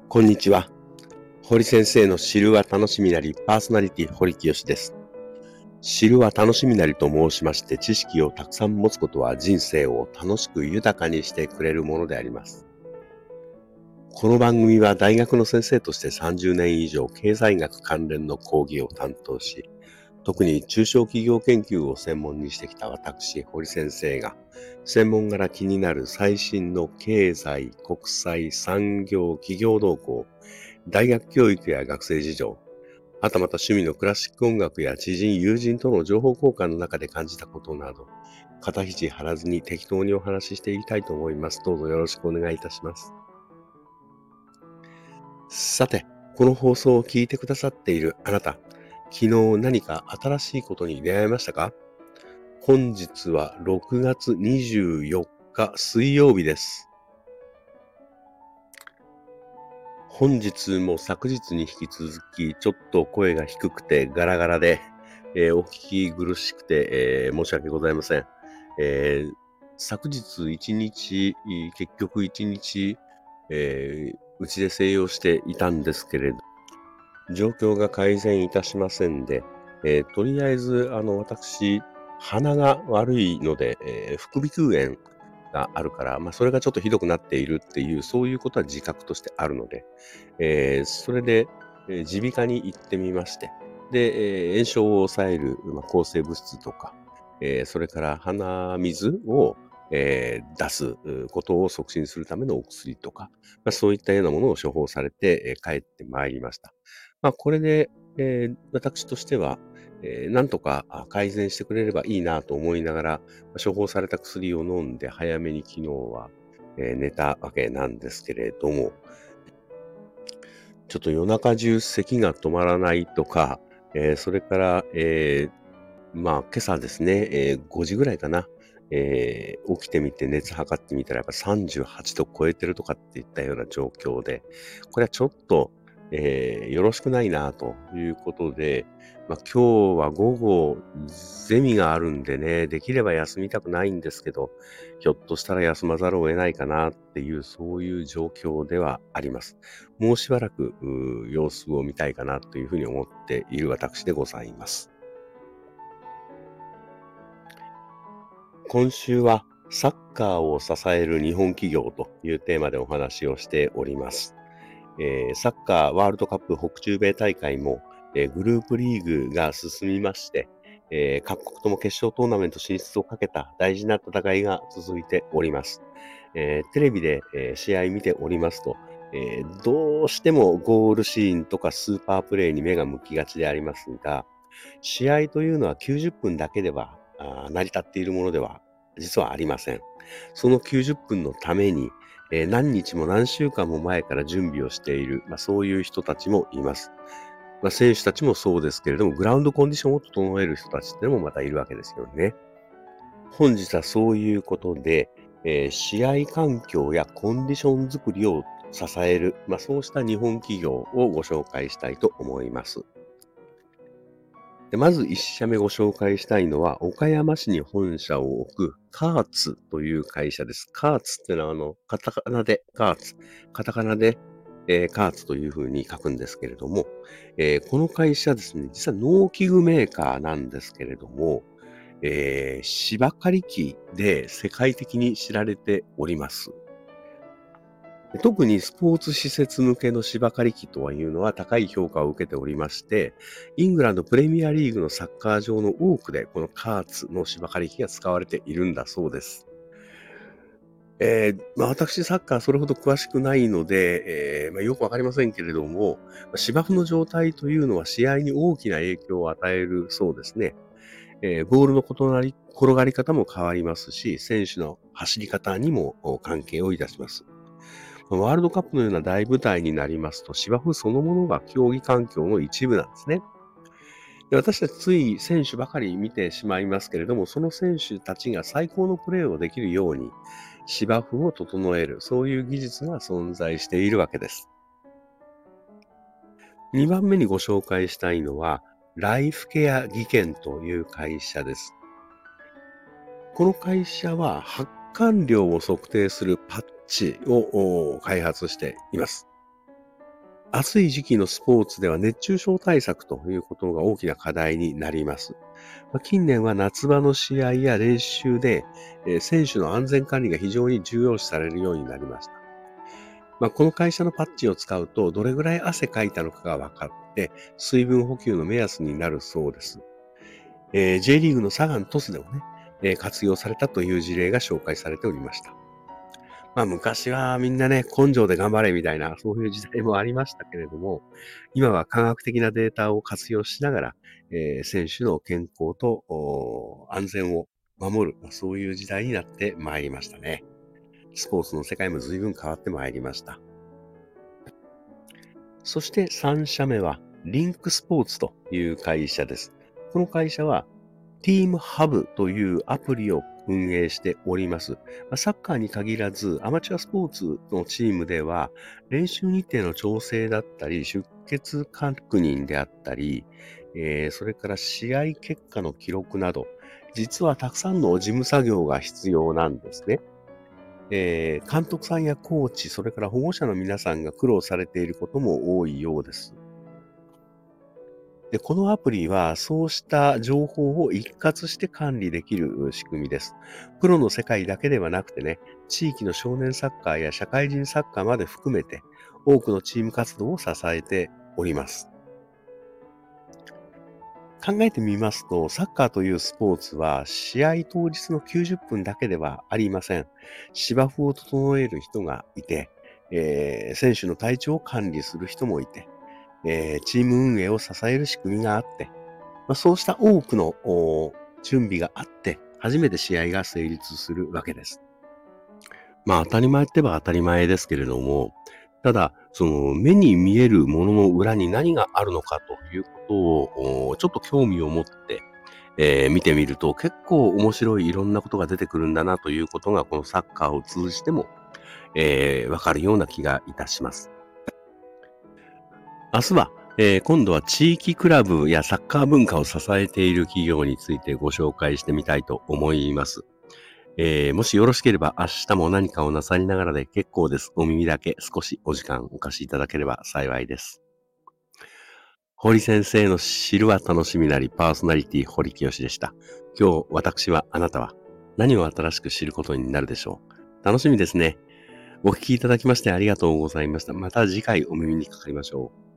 こんにちは。堀先生の知るは楽しみなりパーソナリティ堀清です。知るは楽しみなりと申しまして、知識をたくさん持つことは人生を楽しく豊かにしてくれるものであります。この番組は大学の先生として30年以上経済学関連の講義を担当し、特に中小企業研究を専門にしてきた私、堀先生が、専門柄気になる最新の経済、国際、産業、企業動向、大学教育や学生事情、はたまた趣味のクラシック音楽や知人、友人との情報交換の中で感じたことなど、肩肘張らずに適当にお話ししていきたいと思います。どうぞよろしくお願いいたします。さて、この放送を聞いてくださっているあなた、昨日何か新しいことに出会いましたか？本日は6月24日水曜日です。本日も昨日に引き続き、ちょっと声が低くてガラガラで、お聞き苦しくて、申し訳ございません。昨日一日、結局一日、うちで静養していたんですけれど、状況が改善いたしませんで、とりあえず、私、鼻が悪いので、副鼻腔炎があるから、それがちょっとひどくなっているっていう、そういうことは自覚としてあるので、それで、耳鼻科に行ってみまして、で、炎症を抑える、抗生物質とか、それから鼻水を、出すことを促進するためのお薬とか、そういったようなものを処方されて、帰ってまいりました。これで、私としては、なんとか改善してくれればいいなと思いながら、処方された薬を飲んで早めに昨日は、寝たわけなんですけれども、ちょっと夜中中咳が止まらないとか、それから、今朝ですね、5時ぐらいかな、起きてみて熱測ってみたらやっぱ38度超えてるとかっていったような状況で、これはちょっと、よろしくないなということで、今日は午後ゼミがあるんでね、できれば休みたくないんですけど、ひょっとしたら休まざるを得ないかなっていう、そういう状況ではあります。もうしばらく様子を見たいかなというふうに思っている私でございます。今週はサッカーを支える日本企業というテーマでお話をしております。サッカーワールドカップ北中米大会も、グループリーグが進みまして、各国とも決勝トーナメント進出をかけた大事な戦いが続いております。テレビで、試合見ておりますと、どうしてもゴールシーンとかスーパープレーに目が向きがちでありますが、試合というのは90分だけでは成り立っているものでは実はありません。その90分のために、何日も何週間も前から準備をしている、そういう人たちもいます。選手たちもそうですけれども、グラウンドコンディションを整える人たちってのもまたいるわけですよね。本日はそういうことで、試合環境やコンディション作りを支える、そうした日本企業をご紹介したいと思います。でまず1社目ご紹介したいのは、岡山市に本社を置くカーツという会社です。カーツってのはカタカナでカーツ、カタカナで、カーツというふうに書くんですけれども、この会社ですね、実は農機具メーカーなんですけれども、芝刈り機で世界的に知られております。特にスポーツ施設向けの芝刈り機というのは高い評価を受けておりまして、イングランドプレミアリーグのサッカー場の多くでこのカーツの芝刈り機が使われているんだそうです。私サッカーそれほど詳しくないので、よくわかりませんけれども、芝生の状態というのは試合に大きな影響を与えるそうですね。ボールの転がり方も変わりますし、選手の走り方にも関係をいたします。ワールドカップのような大舞台になりますと、芝生そのものが競技環境の一部なんですね。で私たちつい選手ばかり見てしまいますけれども、その選手たちが最高のプレーをできるように、芝生を整える、そういう技術が存在しているわけです。2番目にご紹介したいのは、ライフケア技研という会社です。この会社は発汗量を測定するパッチを開発しています。 暑い時期のスポーツでは熱中症対策ということが大きな課題になります。近年は夏場の試合や練習で、選手の安全管理が非常に重要視されるようになりました。この会社のパッチを使うと、どれぐらい汗かいたのかが分かって、水分補給の目安になるそうです。J リーグのサガン鳥栖でもね、活用されたという事例が紹介されておりました。昔はみんなね、根性で頑張れみたいな、そういう時代もありましたけれども、今は科学的なデータを活用しながら、選手の健康と安全を守る、そういう時代になってまいりましたね。スポーツの世界も随分変わってまいりました。そして3社目は、リンクスポーツという会社です。この会社は、ティームハブというアプリを運営しております。サッカーに限らず、アマチュアスポーツのチームでは、練習日程の調整だったり、出欠確認であったり、それから試合結果の記録など、実はたくさんの事務作業が必要なんですね。監督さんやコーチ、それから保護者の皆さんが苦労されていることも多いようです。で、このアプリはそうした情報を一括して管理できる仕組みです。プロの世界だけではなくてね、地域の少年サッカーや社会人サッカーまで含めて多くのチーム活動を支えております。考えてみますと、サッカーというスポーツは試合当日の90分だけではありません。芝生を整える人がいて、選手の体調を管理する人もいて、チーム運営を支える仕組みがあって、そうした多くの準備があって、初めて試合が成立するわけです。当たり前って言えば当たり前ですけれども、ただ、その目に見えるものの裏に何があるのかということを、ちょっと興味を持って、見てみると結構面白いいろんなことが出てくるんだなということが、このサッカーを通じても、わかるような気がいたします。明日は、今度は地域クラブやサッカー文化を支えている企業についてご紹介してみたいと思います。もしよろしければ明日も何かをなさりながらで結構です。お耳だけ少しお時間お貸しいただければ幸いです。堀先生の知るは楽しみなりパーソナリティ堀清でした。今日私はあなたは何を新しく知ることになるでしょう。楽しみですね。お聞きいただきましてありがとうございました。また次回お耳にかかりましょう。